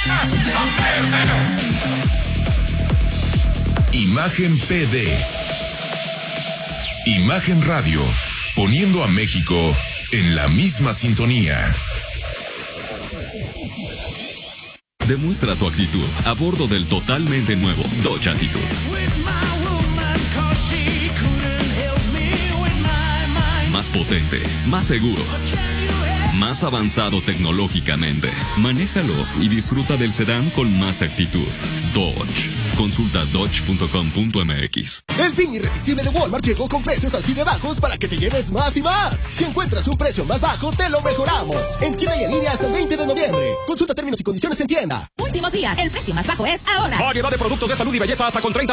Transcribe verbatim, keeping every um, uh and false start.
Imagen P D. Imagen Radio, poniendo a México en la misma sintonía. Demuestra tu actitud a bordo del totalmente nuevo Dodge Attitude. Más potente, más seguro, más avanzado tecnológicamente. Manéjalo y disfruta del sedán con más actitud. Dodge. Consulta dodge punto com punto m x. El fin irresistible de Walmart llegó con precios así de bajos para que te lleves más y más. Si encuentras un precio más bajo, te lo mejoramos. En tienda y en línea hasta el veinte de noviembre. Consulta términos y condiciones en tienda. Últimos días, el precio más bajo es ahora. Variedad de productos de salud y belleza hasta con treinta